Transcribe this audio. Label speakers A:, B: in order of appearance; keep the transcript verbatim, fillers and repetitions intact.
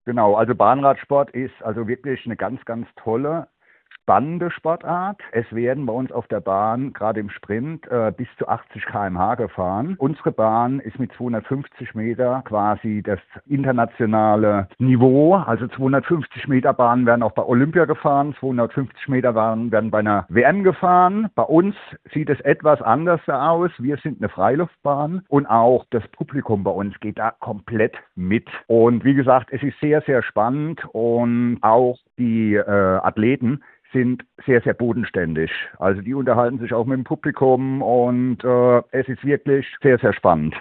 A: Genau, also Bahnradsport ist also wirklich eine ganz, ganz tolle, spannende Sportart. Es werden bei uns auf der Bahn, gerade im Sprint, äh, bis zu achtzig Kilometer pro Stunde gefahren. Unsere Bahn ist mit zweihundertfünfzig Meter quasi das internationale Niveau. Also zweihundertfünfzig Meter Bahnen werden auch bei Olympia gefahren, zweihundertfünfzig Meter Bahnen werden bei einer W M gefahren. Bei uns sieht es etwas anders aus. Wir sind eine Freiluftbahn und auch das Publikum bei uns geht da komplett mit. Und wie gesagt, es ist sehr, sehr spannend und auch die äh, Athleten sind sehr, sehr bodenständig. Also die unterhalten sich auch mit dem Publikum und äh, es ist wirklich sehr, sehr spannend.